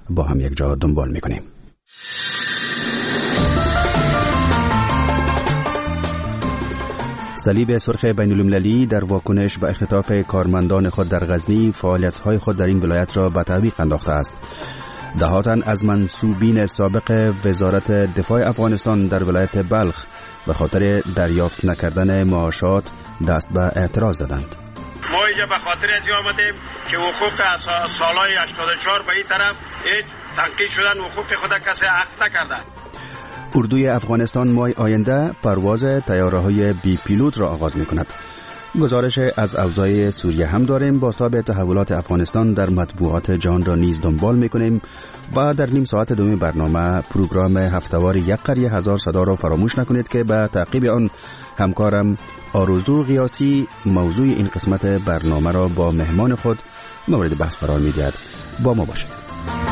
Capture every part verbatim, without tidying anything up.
با هم یک جا دنبال میکنیم. صلیب سرخ بین‌المللی در واکنش به اختطاف کارمندان خود در غزنی فعالیت‌های خود در این ولایت را به تعویق انداخته است. دهها تن از منسوبین سابق وزارت دفاع افغانستان در ولایت بلخ به خاطر دریافت نکردن معاشات دست به اعتراض زدند. ما اینجا به خاطر از آمدیم که حقوق از سالهای هشتاد و چهار به این طرف هیچ تنقیح شدن، حقوق خود کسی اخذ نکرده. اردوی افغانستان ماه آینده پرواز طیاره‌های بی پیلوت را آغاز می‌کند. گزارش از اوضاع سوریه هم داریم. با تابع تحولات افغانستان در مطبوعات جهان را نیز دنبال می‌کنیم و در نیم ساعت دوم برنامه پروگرام هفته‌وار یک قریه هزار صدا را فراموش نکنید که به تعقیب آن همکارم آرزو قیاسی موضوع این قسمت برنامه را با مهمان خود مورد بحث قرار می‌دهد. با ما باشید.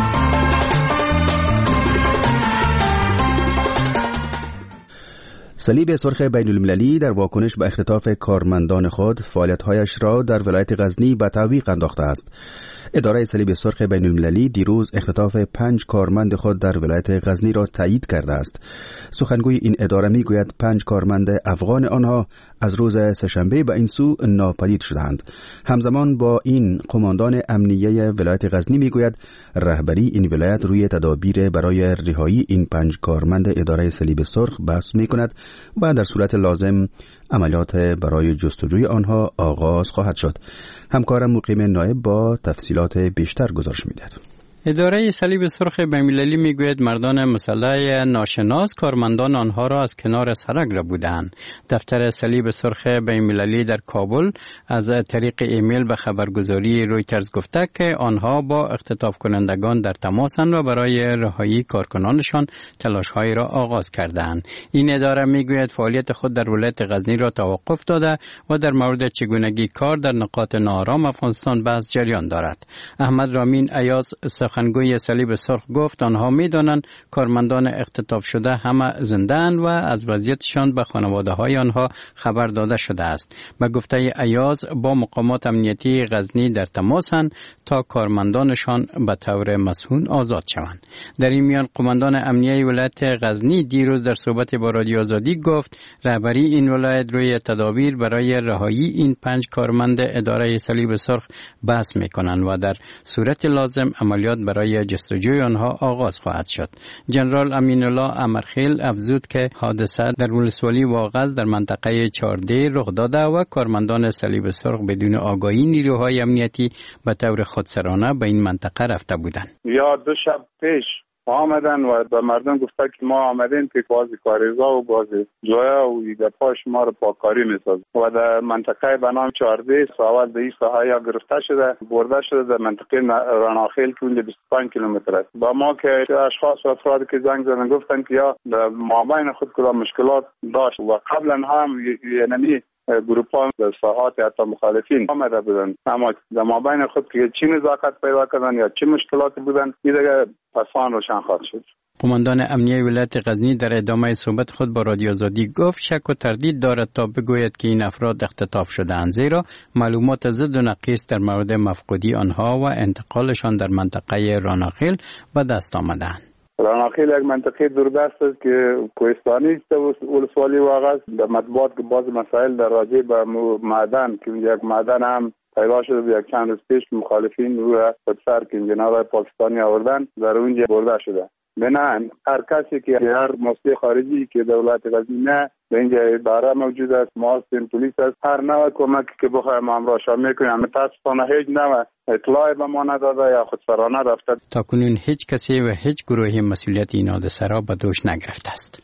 صلیب سرخ بین‌المللی در واکنش به اختطاف کارمندان خود فعالیت‌هایش را در ولایت غزنی به تعویق انداخته است. اداره صلیب سرخ بین‌المللی دیروز اختطاف پنج کارمند خود در ولایت غزنی را تایید کرده است. سخنگوی این اداره میگوید پنج کارمند افغان آنها از روز سه‌شنبه به این سو ناپدید شدند. همزمان با این قماندان امنیه ولایت غزنی میگوید رهبری این ولایت روی تدابیر برای رهایی این پنج کارمند اداره صلیب سرخ بحث میکند و در صورت لازم عملیات برای جستجوی آنها آغاز خواهد شد. همکارم مقیم نایب با تفصیلات بیشتر گزارش میدهد. اداره صلیب سرخ بین‌المللی میگوید مردان مسلح ناشناس کارمندان آنها را از کنار سرک را بودند. دفتر صلیب سرخ بین‌المللی در کابل از طریق ایمیل به خبرگزاری رویترز گفته که آنها با اختطاف کنندگان در تماسند و برای رهایی کارکنانشان تلاش‌هایی را آغاز کردند. این اداره میگوید فعالیت خود در ولایت غزنی را توقف داده و در مورد چگونگی کار در نقاط ناآرام افغانستان بحث جریان دارد. احمد رامین ایاز سخنگوی صلیب سرخ گفت آنها می‌دانند کارمندان اختطاف شده همه زنده‌اند و از وضعیتشان به خانواده‌های آنها خبر داده شده است. به گفته ایاز با مقامات امنیتی غزنی در تماسند تا کارمندانشان به طور مسئول آزاد شوند. در این میان قماندان امنیه ولایت غزنی دیروز در صحبت با رادیو آزادی گفت رهبری این ولایت روی تدابیر برای رهایی این پنج کارمند اداره صلیب سرخ بحث می‌کنند و در صورت لازم عملیات برای جستجوی آنها آغاز خواهد شد. جنرال امین الله امرخیل افزود که حادثه در ولسوالی واغظ در منطقه چهارده رخ داده و کارمندان صلیب سرخ بدون آگاهی نیروهای امنیتی به طور خودسرانه به این منطقه رفته بودند. یا دو شب پیش آمدن و به مردم گفته که ما آمدیم که بازی کاریزا و بازی جویا و ایده پا شما رو پاکاری میسازیم و در منطقه به نام چهارده ساول به این ساحه یا گرفته شده برده شده در منطقه راناخیل که اونجا بیست و پنج کیلومتر است. با ما که اشخاص و افرادی که زنگ زدن گفتن که یا در مابین خود کدام مشکلات داشت و قبلا هم یعنی گروپان در ساحات حتی مخالفین آمده بودن، اما در مابین خود که چی نزاکت پیدا کردن یا چی مشکلاتی بودن این دیگه پسان روشن خواهد شد. قماندان امنیه ولایت غزنی در ادامه صحبت خود با رادیو آزادی گفت شک و تردید دارد تا بگوید که این افراد اختطاف شده‌اند، زیرا معلومات ضد و نقیض در مورد مفقودی آنها و انتقالشان در منطقه راناخیل به دست آمده‌اند. راناخیل یک منطقه دوردست است که کوهستانی است ولسوالی واغظ. در مطبوعات که بعض مسائل در راجع به معدن که یک معدن هم پیدا شده یک چند روز پیش مخالفین روی خودسر که انجینرهای پاکستانی آوردن در اونجا برده شده. بنابراین هر کسی که هر مسئول خارجی که دولت غزنی نه در اینجا اداره موجود است، محاسن پلیس است، هر نوع کمکی که بخوایم امراشان میکنیم. متاسفانه هیچ نوع اطلاعی به ما نداده یا خودسرانه رفته. تاکنون هیچ کسی و هیچ گروهی مسئولیت این حادثه را به دوش نگرفته است.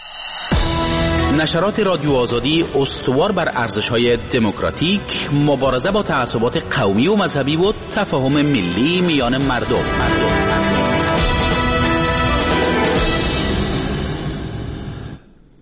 نشرات رادیو آزادی استوار بر ارزش‌های دموکراتیک، مبارزه با تعصبات قومی و مذهبی و تفاهم ملی میان مردم. مردم.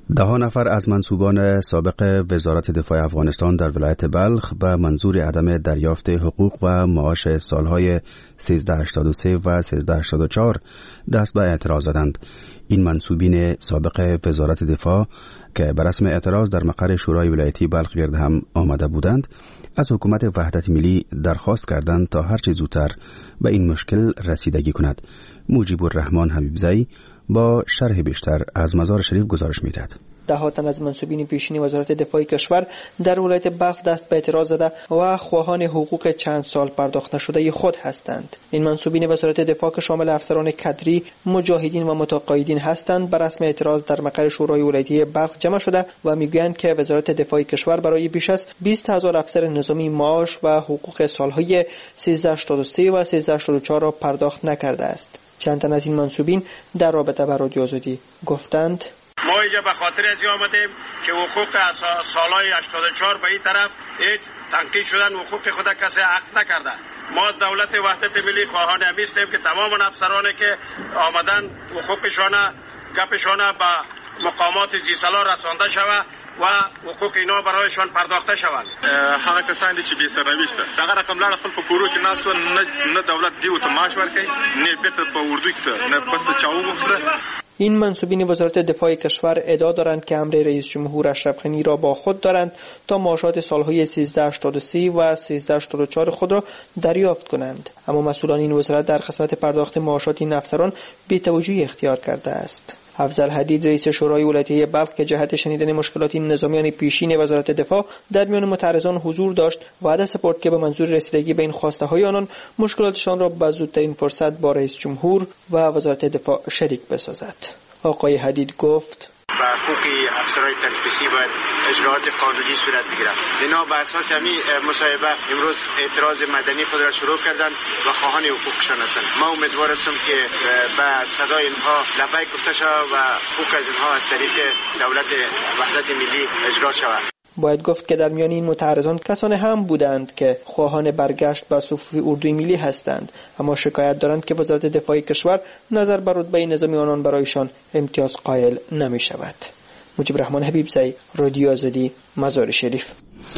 ده نفر از منصوبان سابق وزارت دفاع افغانستان در ولایت بلخ به منظور عدم دریافت حقوق و معاش سالهای سیزده هشتاد و سه و سیزده هشتاد و چهار دست به اعتراض زدند. این منصوبین سابق وزارت دفاع که به رسم اعتراض در مقر شورای ولایتی بلخ گرد هم آمده بودند، از حکومت وحدت ملی درخواست کردند تا هرچه زودتر به این مشکل رسیدگی کند. مجیب الرحمن حبیبزئی با شرح بیشتر از مزار شریف گزارش می‌دهد. ده تن از منصوبین پیشین وزارت دفاع کشور در ولایت بلخ دست به اعتراض زده و خواهان حقوق چند سال پرداخت نشده خود هستند. این منصوبین وزارت دفاع که شامل افسران کدری، مجاهدین و متقاعدین هستند، بر رسم اعتراض در مقر شورای ولایتی بلخ جمع شده و میگویند که وزارت دفاع کشور برای بیش از بیست هزار افسر نظامی معاش و حقوق سالهای سیزده هشتاد و سه و سیزده هشتاد و چهار را پرداخت نکرده است. چند تن از این منصوبین در رابطه با رادیو آزادی گفتند: ما اینجا به خاطر از آمدیم که حقوق سالهای هشتاد و چهار به این طرف هیچ تنقیح شدن حقوق خود کسی عکس نکرده. ما دولت وحدت ملی خواهان هستیم که تمام افسرانی که آمدن حقوقشان گپشان به مقامات زیرسالار رسانده شود و حقوق اینا برایشان پرداخته شود. هغه کسان چې بي سرنوشته دغه رقم لاړ خپل په کورو کې ناس نه دولت دیو ته معاش ورکړي نه بیرته په اردو کې نه پس چاو وکړه. این منصوبین وزارت دفاع کشور ادعا دارند که امر رئیس جمهور اشرف غنی را با خود دارند تا معاشات سالهای سیزده هشتاد و سه و سیزده هشتاد و چهار خود را دریافت کنند، اما مسئولان این وزارت در قسمت پرداخت معاشات این افسران بی‌توجهی اختیار کرده است. افضل حدید رئیس شورای ولایتی بلخ که جهت شنیدن مشکلات این نظامیان پیشین وزارت دفاع در میان معترضان حضور داشت، وعده سپرد که به منظور رسیدگی به این خواسته های آنان مشکلاتشان را به زودترین فرصت با رئیس جمهور و وزارت دفاع شریک بسازد. آقای حدید گفت: و حقوق افسرهای تنفیسی باید اجراعات قانونی صورت بگیرد. اینا بر اساس همین مصاحبه امروز اعتراض مدنی خود را شروع کردند و خواهان حقوقشان هستند. ما امیدوار هستیم که به صدای اینها لبیک گفته شود و حقوق از اینها از طریق دولت وحدت ملی اجرا شود. باید گفت که در میان این معترضان کسانی هم بودند که خواهان برگشت به صفوف اردوی ملی هستند، اما شکایت دارند که وزارت دفاع کشور نظر بر رتبه نظامی آنان برایشان امتیاز قائل نمی شود. مجیب الرحمن حبیبزئی، رادیو آزادی، مزار شریف.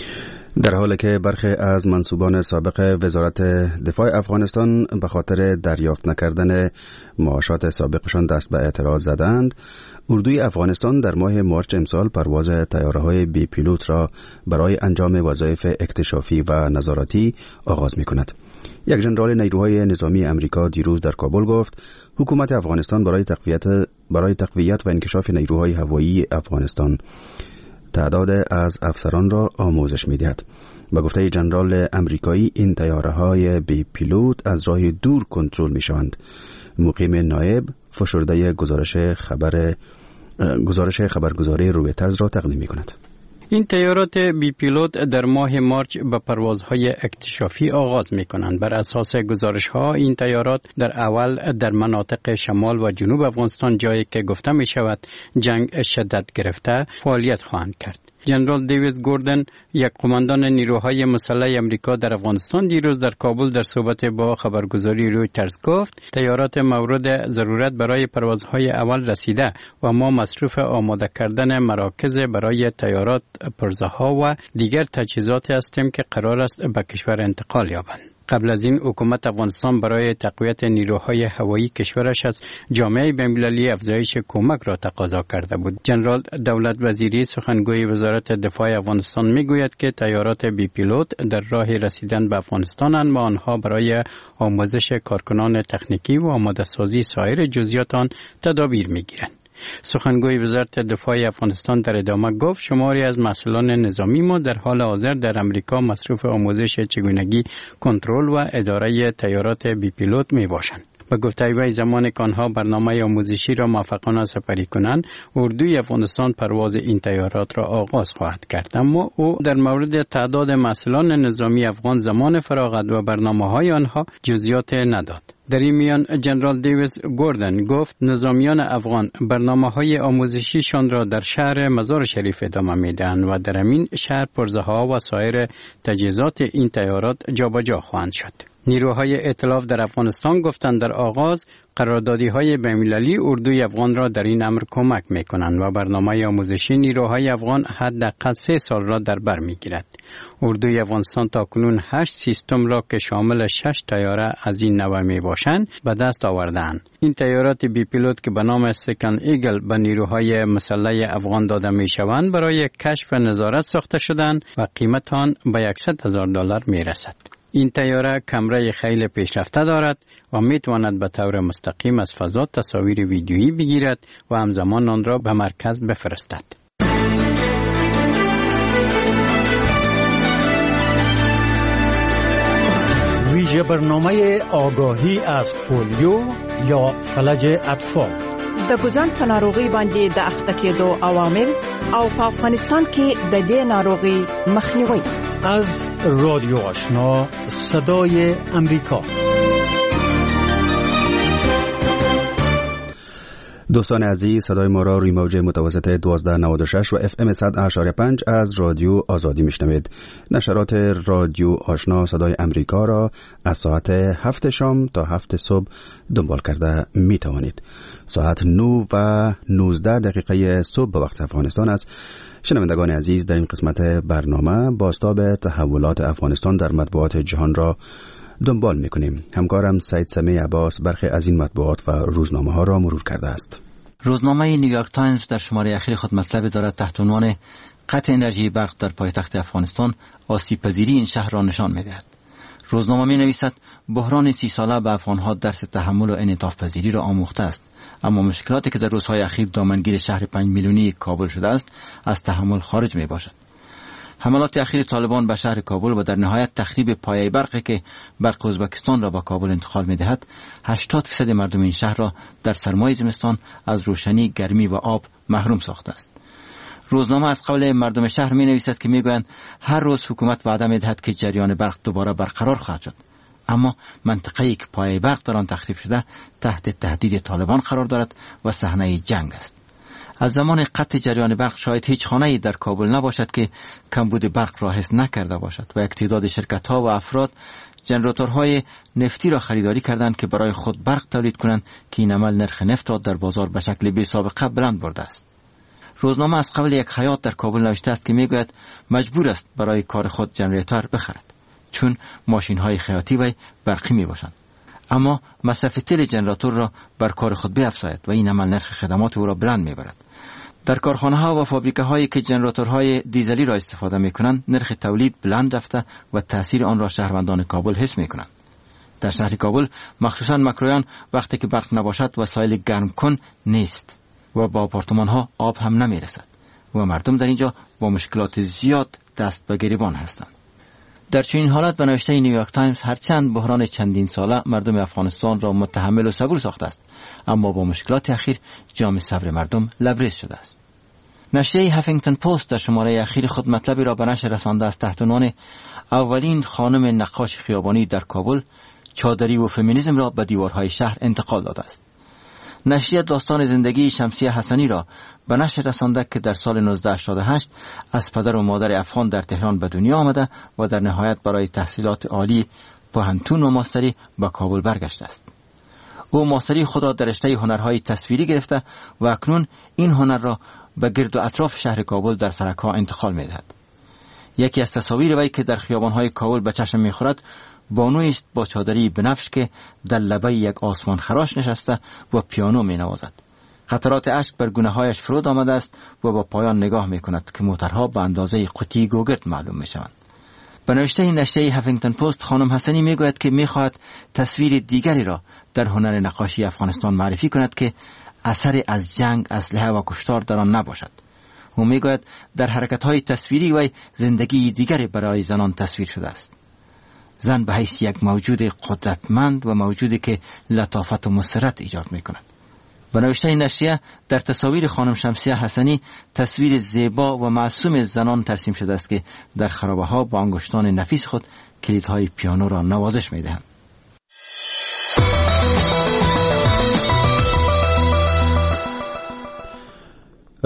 در حالی که برخی از منصوبان سابق وزارت دفاع افغانستان به خاطر دریافت نکردن معاشات سابقشان دست به اعتراض زدند، اردوی افغانستان در ماه مارچ امسال پرواز طیاره‌های بی پیلوت را برای انجام وظایف اکتشافی و نظارتی آغاز می‌کند. یک ژنرال نیروهای نظامی امریکا دیروز در کابل گفت حکومت افغانستان برای تقویت برای تقویت و انکشاف نیروهای هوایی افغانستان تعداد از افسران را آموزش می‌دهد. با گفته ژنرال امریکایی این طیاره‌های بی پیلوت از راه دور کنترل می‌شوند. مقیم نایب فشرده گزارش خبر گزارش خبرگزاری رویترز را تقدیم می‌کند. این طیارات بی پیلوت در ماه مارچ به پروازهای اکتشافی آغاز می کنند. بر اساس گزارش ها این طیارات در اول در مناطق شمال و جنوب افغانستان، جایی که گفته می شود جنگ شدت گرفته، فعالیت خواهند کرد. جنرال دیوید گوردن، یک قماندان نیروهای مسلح امریکا در افغانستان، دیروز در کابل در صحبت با خبرگزاری رویترز گفت تیارات مورد ضرورت برای پروازهای اول رسیده و ما مصروف آماده کردن مراکز برای تیارات، پرزه‌ها و دیگر تجهیزات هستیم که قرار است به کشور انتقال یابند. قبل از این حکومت افغانستان برای تقویت نیروهای هوایی کشورش از جامعه بین‌المللی افزایش کمک را تقاضا کرده بود. جنرال دولت وزیری سخنگوی وزارت دفاع افغانستان میگوید که طیارات بی پیلوت در راه رسیدن به افغانستانند و آنها برای آموزش کارکنان تکنیکی و آماده سازی سایر جزئیات آن تدابیر میگیرند. سخنگوی وزارت دفاع افغانستان در ادامه گفت شماری از مسئولان نظامی ما در حال حاضر در امریکا مصروف آموزش چگونگی کنترل و اداره طیارات بی پیلوت می باشند. به گفته وی زمان که آنها برنامه آموزشی را موفقانه سپری کنند، اردوی افغانستان پرواز این طیارات را آغاز خواهد کرد. اما او در مورد تعداد مسئولان نظامی افغان، زمان فراغت و برنامه‌های آنها جزئیات نداد. در این میان جنرال دیوید گوردن گفت نظامیان افغان برنامه‌های آموزشیشان را در شهر مزار شریف ادامه می‌دهند و در این شهر پرزه‌ها و سایر تجهیزات این طیارات جابجا خواهند شد. نیروهای ائتلاف در افغانستان گفتند در آغاز قراردادی‌های بین‌المللی اردوی افغان را در این امر کمک می‌کنند و برنامه آموزشی نیروهای افغان حداقل سه سال را در بر می‌گیرد. اردوی افغانستان تاکنون هشت سیستم را که شامل شش طیاره از این نوع میباشند به دست آوردند. این طیارات بی پیلوت که به نام سکند ایگل به نیروهای مسلح افغان داده می‌شوند برای کشف و نظارت ساخته شدند و قیمت آن به صد هزار دلار می‌رسد. این طیاره کامرای خیلی پیشرفته دارد و میتواند به طور مستقیم از فضا تصاویر ویدیویی بگیرد و همزمان آن را به مرکز بفرستد. ویژه برنامه آگاهی از پولیو یا فلج اطفال. د ګوزن په ناروغي باندې د اخته کېدو عوامل او په افغانستان کې د دې ناروغي مخنیوي. از رادیو آشنا صدای امریکا. دوستان عزیز، صدای ما را روی موج متوسط دوازده نود و شش و اف ام صد اشاری پنج از رادیو آزادی میشنوید. نشرات رادیو آشنا صدای امریکا را از ساعت هفت شام تا هفت صبح دنبال کرده می توانید. ساعت نه و نوزده دقیقه صبح به وقت افغانستان است. شنوندگان عزیز، در این قسمت برنامه بازتاب تحولات افغانستان در مطبوعات جهان را دنبال میکنیم. همکارم سید سمیع عباس برخی از این مطبوعات و روزنامه ها را مرور کرده است. روزنامه نیویورک تایمز در شماره اخیر خود مطلب دارد تحت عنوان قطع انرژی برق در پایتخت افغانستان آسیب پذیری این شهر را نشان می‌دهد. روزنامه می نویسد بحران سی ساله به افغانها درس تحمل و انعطاف پذیری را آموخته است، اما مشکلاتی که در روزهای اخیر دامنگیر شهر پنج میلیونی کابل شده است از تحمل خارج می باشد. حملات اخیر طالبان به شهر کابل و در نهایت تخریب پایه برقی که برق ازبکستان را به کابل انتقال می دهد، هشتاد درصد مردم این شهر را در سرمای زمستان از روشنی، گرمی و آب محروم ساخته است. روزنامه از قول مردم شهر می نویسد که می گویند هر روز حکومت وعده می دهد که جریان برق دوباره برقرار خواهد شد، اما منطقه‌ای که پایه برق در آن تخریب شده تحت تهدید طالبان قرار دارد و صحنه جنگ است. از زمان قطع جریان برق شاید هیچ خانه‌ای در کابل نباشد که کمبود برق را حس نکرده باشد و تعداد شرکت‌ها و افراد ژنراتورهای نفتی را خریداری کردند که برای خود برق تولید کنند که این عمل نرخ نفت را در بازار به شکل بی سابقه بلند برده است. روزنامه از قبل یک حیات در کابل نوشته است که میگوید مجبور است برای کار خود ژنراتور بخرد چون ماشین‌های خیاطی وی برقی میباشند، اما مصرف تیل ژنراتور را بر کار خود بیفزاید و این عمل نرخ خدمات او را بلند میبرد. در کارخانه‌ها و فابریکه‌هایی که ژنراتورهای دیزلی را استفاده می‌کنند نرخ تولید بلند رفته و تأثیر آن را شهروندان کابل حس می‌کنند. در شهر کابل مخصوصاً مکرویان وقتی که برق نباشد وسایل گرم کن نیست و با آپارتمان‌ها آب هم نمی‌رسد و مردم در اینجا با مشکلات زیاد دست به گریبان هستند. در چنین حالت به نوشته نیویورک تایمز هرچند بحران چندین ساله مردم افغانستان را متحمل و صبور ساخته است، اما با مشکلات اخیر جام صبر مردم لبریز شده است. نشریه هافینگتن پست در شماره اخیر خود مطلبی را به نشر رسانده است تحت عنوان اولین خانم نقاش خیابانی در کابل چادری و فمینیسم را به دیوارهای شهر انتقال داده است. نشریه داستان زندگی شمسیه حسنی را به نشر رسانده که در سال نوزده هشتاد و هشت از پدر و مادر افغان در تهران به دنیا آمده و در نهایت برای تحصیلات عالی پوهنتون و ماستری به کابل برگشته است. او ماستری خود را در رشته هنرهای تصویری گرفته و اکنون این هنر را به گرد و اطراف شهر کابل در سرک‌ها انتقال می‌دهد. یکی از تصاویر وی که در خیابان‌های کابل به چشم می‌خورد بانویی است با چادری بنفش که در لبه یک آسمان خراش نشسته و پیانو می‌نوازد. قطرات اشک بر گونه‌هایش فرود آمده است و با پایان نگاه می‌کند که موترها به اندازه قوطی گوگرد معلوم می‌شوند. به نوشته نشریه هافینگتن پست خانم حسنی می‌گوید که می‌خواهد تصویر دیگری را در هنر نقاشی افغانستان معرفی کند که اثر از جنگ، اسلحه و کشتار در آن نباشد. او می‌گوید در حرکت‌های تصویری وی زندگی دیگری برای زنان تصویر شده است. زن به حیث یک موجود قدرتمند و موجودی که لطافت و مسرت ایجاد می‌کند. به نوشته نشریه در تصاویر خانم شمسیه حسنی تصویر زیبا و معصوم زنان ترسیم شده است که در خرابه‌ها با انگشتان نفیس خود کلیدهای پیانو را نوازش می‌دهند.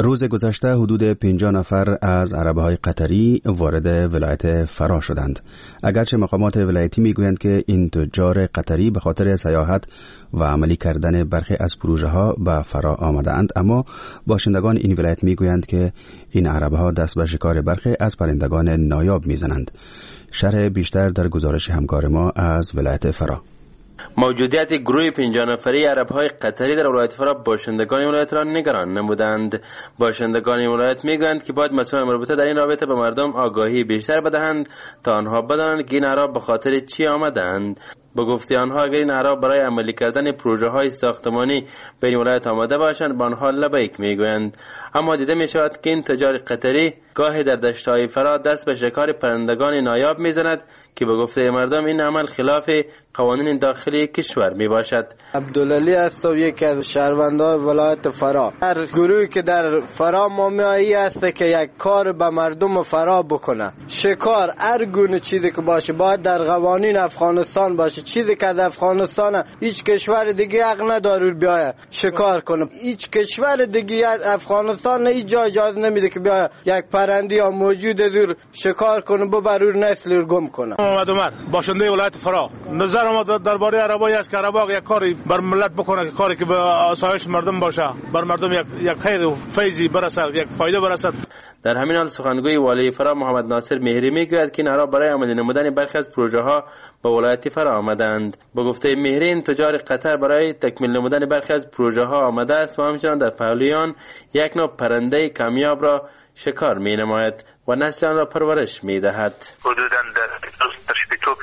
روز گذشته حدود پنجاه نفر از عربه‌های قطری وارد ولایت فرا شدند. اگرچه مقامات ولایتی میگویند که این تجار قطری به خاطر سیاحت و عملی کردن برخی از پروژه‌ها به فرا آمدند، اما باشندگان این ولایت میگویند که این عربه‌ها دست به شکار برخی از پرندگان نایاب میزنند. شرح بیشتر در گزارش همکار ما از ولایت فرا. موجودیت گروه پنجاه نفری عرب‌های قطری در ولایت فرا باشندگان ولایت را نگران نمودند. باشندگان ولایت میگویند که باید مسئولان مربوطه در این رابطه به مردم آگاهی بیشتر بدهند تا آنها بدانند که این عرب به خاطر چی آمدند. با گفته آنها اگر این اعراب برای عملی کردن پروژه های ساختمانی به این ولایت آمده باشند به آنها لبیک میگویند. اما دیده می شود که این تجار قطری گاهی در دشت‌های فرا دست به شکار پرندگان نایاب میزند که به گفته مردم این عمل خلاف قوانین داخلی کشور می باشد. عبدالعلی هستم، یکی از شهروندان ولایت فرا. هر گروهی که در فرا مامیایی است که یک کار به مردم فرا بکنه، شکار هر گونه چیزی که باشه باید در قوانین افغانستان باشه. چیزی که در افغانستان هیچ کشور دیگه حق نداره بیاید شکار کنه. هیچ کشور دیگه افغانستان هیچ جای اجازه نمیده که بیاید یک پرنده یا موجود دور شکار کنه ببرور نسل رو گم کنه. محمد عمر باشنده ولایت فرا، نظر ما درباره عربایی است که عربا یک کاری بر ملت بکنه، کاری که به آسایش مردم باشه، بر مردم یک یک خیر و فیضی برسد، یک فایده برسد. در همین حال سخنگوی والی فرا محمد ناصر مهری میگوید که این عرب برای عملی نمودن برخی از پروژه ها به ولایت فرا آمدند. با گفته مهری این تجار قطر برای تکمیل نمودن برخی از پروژه ها آمده است و همچنان در پهلویان یک نوع پرنده کامیاب را شکار می نماید و نسل آن را پرورش می دهد. حدوداً در تشبیتوب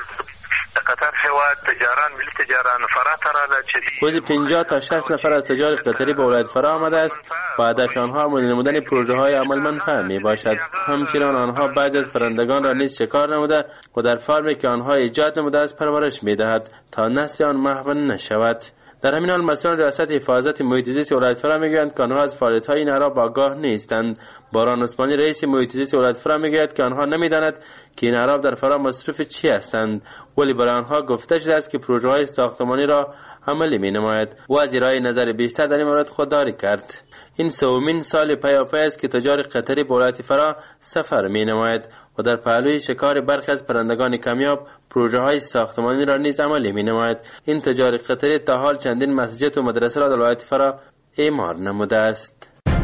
قطر هواد تجاران ملی تجاران فرا تراله چدی حدود پنجاه تا شصت نفر از تجار قطری به ولایت فرا آمده است و هدف آنها عملی نمودن پروژه های عملمند می باشد. همچنان آنها بعضی از پرندگان را نیز شکار نموده و در فارمی که آنها ایجاد نموده است پرورش می دهد تا نسل آن محو نشود. در همین حال مسئولان ریاست حفاظت محیط زیست ولایت فرا میگویند که آنها از فعالیت‌های این عرب آگاه نیستند. باران عثمانی رئیس محیط زیست ولایت فرا میگوید که آنها نمیدانند که این عرب در فرا مصروف چی هستند، ولی برای آنها گفته شده است که پروژه‌های ساختمانی را عملی می‌نماید و از ارائه نظر بیشتر در این مورد خودداری کرد. این سومین سال پیاپی است که تجار قطری به ولایت فرا سفر می‌نماید و در پهلوی شکار برخی از پرندگان کمیاب پروژه های ساختمانی را نیز عملی می‌نماید. این تجار قطری تا حال چندین مسجد و مدرسه را در ولایت فرا اعمار نموده است.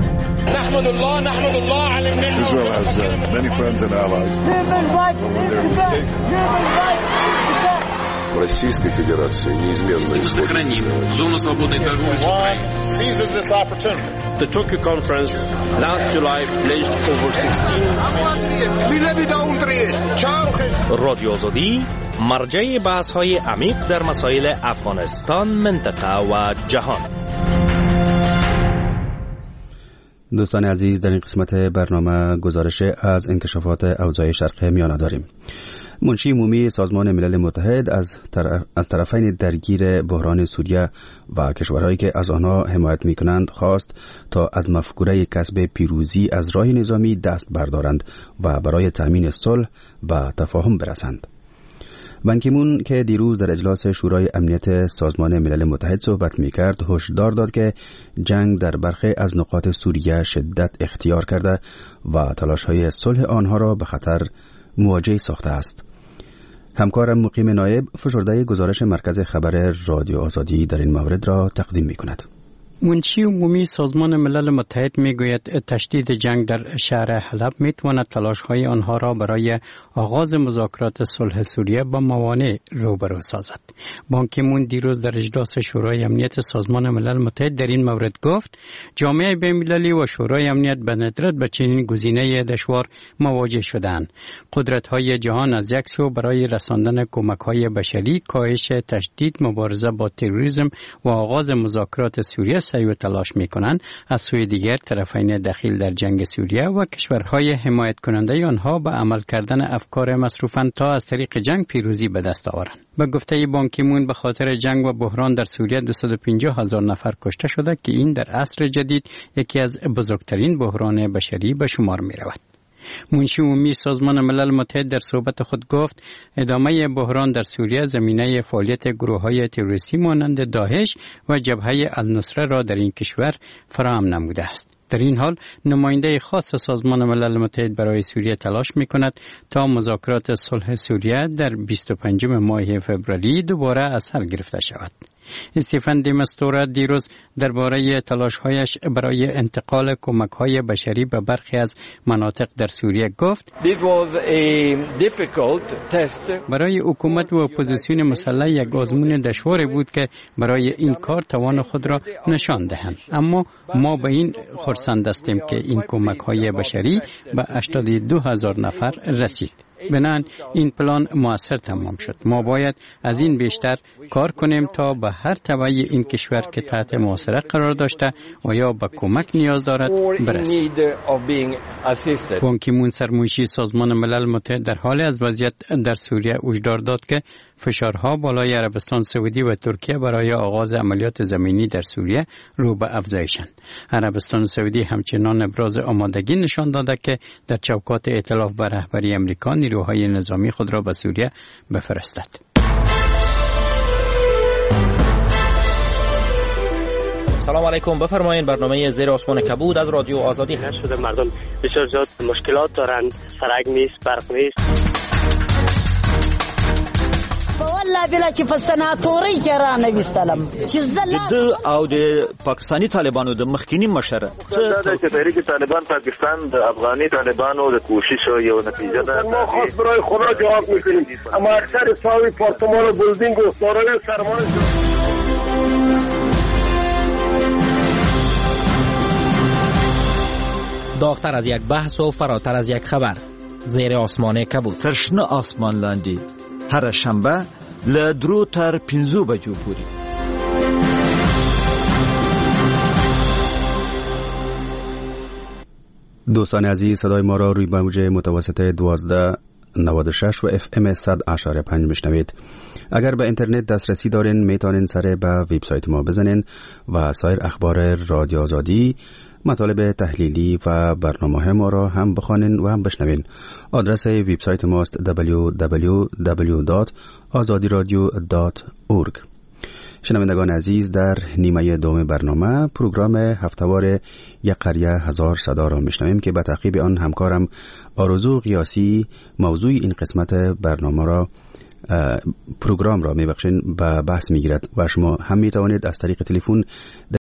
نحمد الله نحمد الله على النعمة. Israel has uh, many friends and allies. В Российской Федерации неизменно сохраним зону свободной торговли с Украиной. Seizes this opportunity. The Tokyo conference last July pledged over sixteen. رادیو آزادی مرجع بحث‌های عمیق در مسائل افغانستان، منطقه و جهان. دوستان عزیز، در این قسمت برنامه گزارش از انکشافات اوضاع شرق میانه داریم. منشی عمومی سازمان ملل متحد از, طرف از طرفین درگیر بحران سوریه و کشورهایی که از آنها حمایت می‌کنند خواست تا از مفکوره کسب پیروزی از راه نظامی دست بردارند و برای تأمین صلح و تفاهم برسند. بان کی مون که دیروز در اجلاس شورای امنیت سازمان ملل متحد صحبت می‌کرد، هشدار داد که جنگ در برخی از نقاط سوریه شدت اختیار کرده و تلاش‌های صلح آنها را به خطر مواجه ساخته است. همکارم مقیم نایب فشرده گزارش مرکز خبر رادیو آزادی در این مورد را تقدیم می‌کند. منشی عمومی سازمان ملل متحد میگوید تشدید جنگ در شهر حلب میتواند تلاش‌های آنها را برای آغاز مذاکرات صلح سوریه با موانع روبرو سازد. بان کی مون دیروز در اجلاس شورای امنیت سازمان ملل متحد در این مورد گفت جامعه بین‌المللی و شورای امنیت به ندرت به چنین گزینه دشوار مواجه شدند. قدرت‌های جهان از یک سو برای رساندن کمک‌های بشری، کاهش تشدید، مبارزه با تروریسم و آغاز مذاکرات سوریه سعی و تلاش می‌کنند. از سوی دیگر طرفین دخیل در جنگ سوریه و کشورهای حمایت کننده آنها به عمل کردن افکار مصروفاند تا از طریق جنگ پیروزی به دست آورند. به گفته بان کی مون به خاطر جنگ و بحران در سوریه دویست و پنجاه هزار نفر کشته شده که این در عصر جدید یکی از بزرگترین بحران بشری به شمار می‌رود. منشی عمومی سازمان ملل متحد در صحبت خود گفت ادامه بحران در سوریه زمینه فعالیت گروه‌های تروریستی مانند داعش و جبهه النصره را در این کشور فراهم نموده است. در این حال نماینده خاص سازمان ملل متحد برای سوریه تلاش می کند تا مذاکرات صلح سوریه در بیست و پنجم ماه فوریه دوباره از سر گرفته شود. استیفن دی مستورا دیروز درباره تلاش‌هایش برای انتقال کمک‌های بشری به برخی از مناطق در سوریه گفت: برای حکومت و اپوزیسیون مسلح یک آزمون دشواری بود که برای این کار توان خود را نشان دهند، اما ما به این خرسند هستیم که این کمک‌های بشری به هشتاد و دو هزار نفر رسید. بنان این پلان موثر تمام شد. ما باید از این بیشتر کار کنیم تا به هر تبعی این کشور که تحت محاصره قرار داشته و یا به کمک نیاز دارد برسیم. بان کی مون سرمنشی سازمان ملل متحد در حال از وضعیت در سوریه هشدار داد که فشارها بالای عربستان سعودی و ترکیه برای آغاز عملیات زمینی در سوریه رو به افزایشند. عربستان سعودی همچنان ابراز آمادگی نشان داده که در چوکات ائتلاف بر رهبری امریکا نیروهای نظامی خود را به سوریه بفرستد. سلام علیکم، بفرمایید. برنامه زیر آسمان کبود از رادیو آزادی هست. شده مردم بسیار زیاد مشکلات دارند، سرک نیست، برق نیست. والله بلا چې په سناتوري کې را نه وستلم چې زله د او د پاکستاني طالبانو د مخکینی مشره څه چې تحریک طالبان پاکستان د افغاني طالبانو د کوشش یو نتیجه ده. ما خاص برای خدا جواب میکنیم، اما اکثر ساوی پارتمان و بلدینگ و سارای سرمایه داغتر از یک بحث و فراتر از یک خبر. زیر آسمان کبود. ترشنه آسمان لاندی هر شنبه له درو تر پنځو بجو پورې. دوستان عزیز، صدای ما را روی موج متوسط دوازده نود و شش و اف ام صد اشاره پنج میشنوید. اگر به اینترنت دسترسی دارین میتونین سر به وبسایت ما بزنین و سایر اخبار رادیو آزادی، مطالب تحلیلی و برنامه ما را هم بخوانین و هم بشنوین. آدرس وبسایت ماست دبلیو دبلیو دبلیو دات آزادی رادیو دات اورگ. شنوندگان عزیز، در نیمه دوم برنامه پروگرام هفتهوار یک قریه هزار صدا را میشنویم که به تعقیب آن همکارم آرزو قیاسی موضوع این قسمت برنامه را پروگرام را میبخشین به بحث میگیرد و شما هم میتوانید از طریق تلفن